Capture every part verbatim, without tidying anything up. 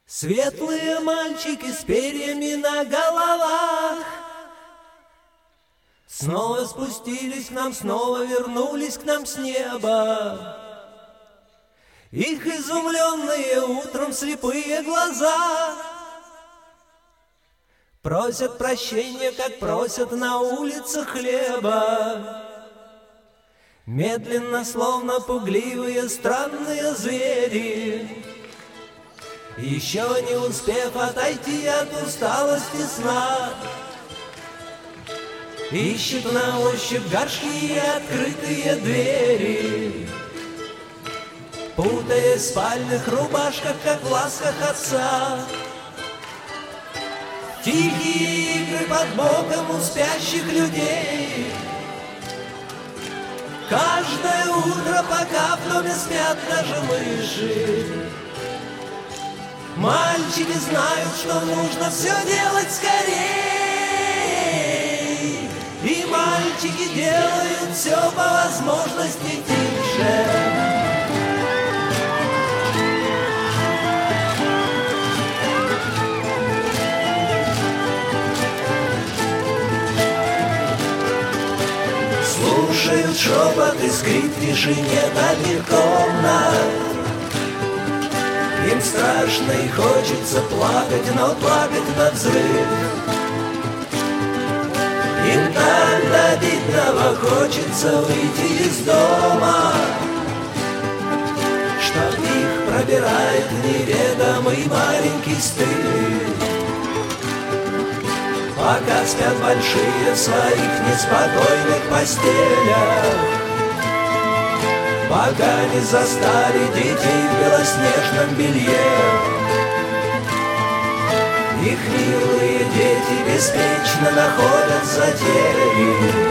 Светлые мальчики с перьями на головах снова спустились к нам, снова вернулись к нам с неба. Их изумленные утром слепые глаза просят прощения, как просят на улицах хлеба. Медленно, словно пугливые странные звери, еще не успев отойти от усталости сна, ищут на ощупь горшки и открытые двери, путаясь в спальных рубашках, как в ласках отца. Тихие игры под боком у спящих людей. Каждое утро, пока в доме спят даже мыши, мальчики знают, что нужно все делать скорей. И мальчики делают все по возможности тише. Слушают шепот и скрип в тишине дальних комнат. Им страшно и хочется плакать, но плакать на взрыв. Им так до обидного хочется выйти из дома, что их пробирает неведомый маленький стыд. Пока спят большие в своих неспокойных постелях, пока не застали детей в белоснежном белье. Их милые дети беспечно находят затеи,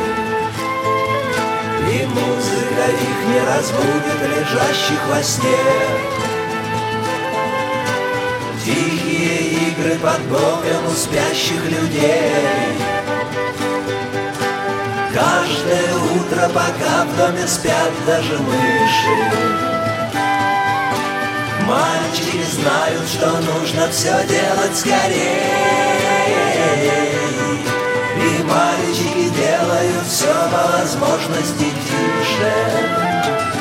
и музыка их не разбудит лежащих во сне. Тихие игры под боком у спящих людей. Каждое утро, пока в доме спят даже мыши, мальчики знают, что нужно все делать скорее. И мальчики делают все по возможности тише.